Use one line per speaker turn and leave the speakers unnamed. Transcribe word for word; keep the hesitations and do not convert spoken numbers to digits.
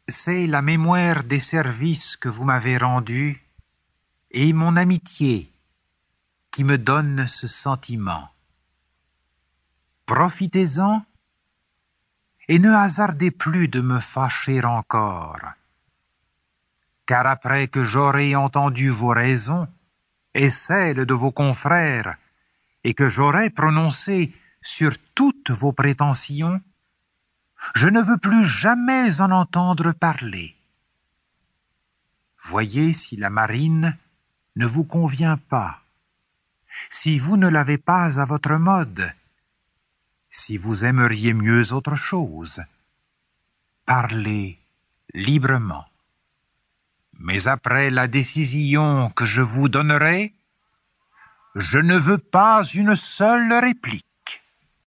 C'est la mémoire des services que vous m'avez rendus et mon amitié qui me donne ce sentiment. Profitez-en et ne hasardez plus de me fâcher encore, car après que j'aurai entendu vos raisons et celles de vos confrères, et que j'aurai prononcé sur toutes vos prétentions, je ne veux plus jamais en entendre parler. Voyez si la marine ne vous convient pas, si vous ne l'avez pas à votre mode, si vous aimeriez mieux autre chose. Parlez librement. Mais après la décision que je vous donnerai, je ne veux pas une seule réplique.